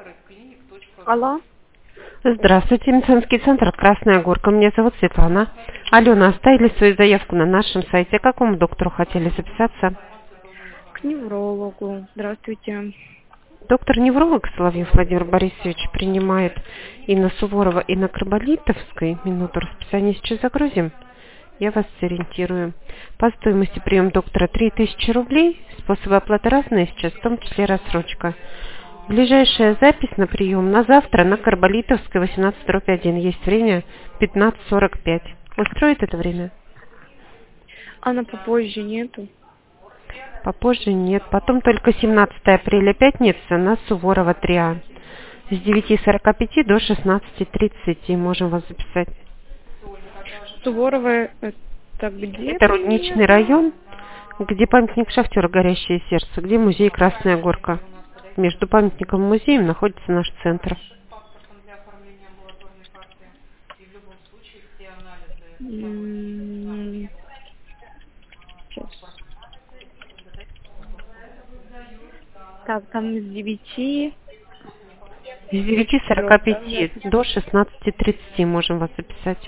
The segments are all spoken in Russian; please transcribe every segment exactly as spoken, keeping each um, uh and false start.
Алло. Здравствуйте, медицинский центр «Красная горка». Меня зовут Светлана. Алена, оставили свою заявку на нашем сайте. К какому доктору хотели записаться? К неврологу. Здравствуйте. Доктор-невролог Соловьев Владимир Борисович принимает и на Суворова, и на Карболитовской. Минуту расписания сейчас загрузим. Я вас сориентирую. По стоимости прием доктора три тысячи рублей. Способы оплаты разные сейчас, в том числе рассрочка. Ближайшая запись на прием на завтра на Карболитовской восемнадцать дробь один. Есть время пятнадцать сорок пять. Устроит это время? А на попозже нету? Попозже нет. Потом только семнадцатого апреля, пятница, на Суворова три А. С девяти сорока пяти до шестнадцати тридцати можем вас записать. Суворова это где? Это Рудничный район, где памятник шахтера «Горящее сердце», где музей «Красная горка». Между памятником и музеем находится наш центр. М, Сейчас. Так, там с девяти. С девяти сорока пяти до шестнадцати тридцати можем вас записать.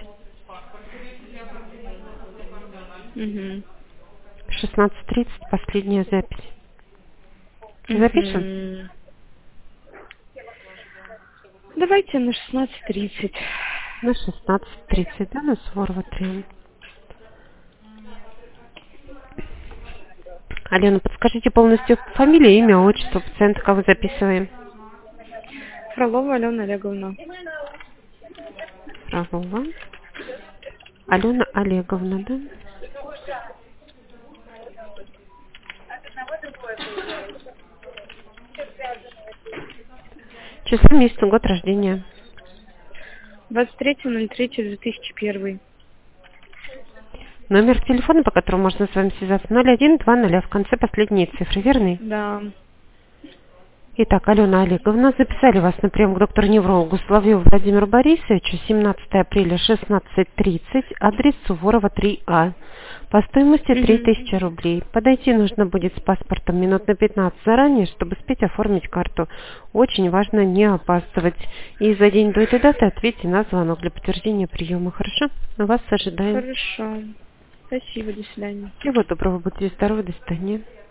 Угу. шестнадцать тридцать последняя запись. Запишем? Мгм. Давайте на шестнадцать тридцать. На шестнадцать тридцать, да, на Суворова три. Алена, подскажите полностью фамилия, имя, отчество пациента, кого записываем? Фролова Алена Олеговна. Фролова Алена Олеговна, да? Число, месяц, год рождения. двадцать третье ноль третье две тысячи первый. Номер телефона, по которому можно с вами связаться, ноль один два ноль, в конце последние цифры, верный? Да. Итак, Алена Олеговна, записали вас на прием к доктору-неврологу Соловьеву Владимиру Борисовичу, семнадцатого апреля, шестнадцать тридцать, адрес Суворова три А. По стоимости три тысячи рублей. Подойти нужно будет с паспортом минут на пятнадцать заранее, чтобы успеть оформить карту. Очень важно не опаздывать. И за день до этой даты ответьте на звонок для подтверждения приема. Хорошо? Вас ожидаем. Хорошо. Спасибо, до свидания. Всего доброго, будьте здоровы, до свидания.